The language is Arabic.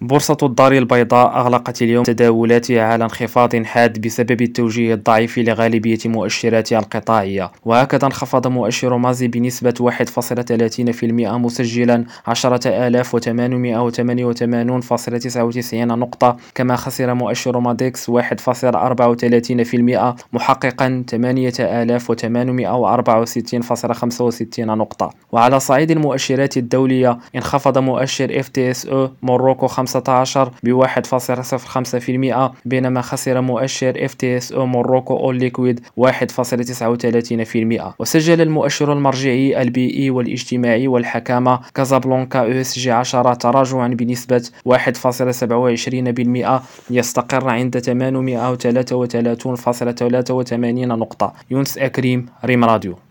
بورصة الدار البيضاء أغلقت اليوم تداولاتها على انخفاض حاد بسبب التوجيه الضعيف لغالبية مؤشراتها القطاعية، وهكذا انخفض مؤشر مازي بنسبة 1.30% مسجلا 10888.99 نقطة، كما خسر مؤشر ماديكس 1.34% محققا 8864.65 نقطة. وعلى صعيد المؤشرات الدولية انخفض مؤشر FTSE موروكو 15 ب1.05%، بينما خسر مؤشر FTSE موروكو أول ليكويد 1.39%. وسجل المؤشر المرجعي البيئي والاجتماعي والحكامة كازابلانكا ESG 10 تراجعا بنسبة 1.27% يستقر عند 833.83 نقطة. يونس أكريم، ريم راديو.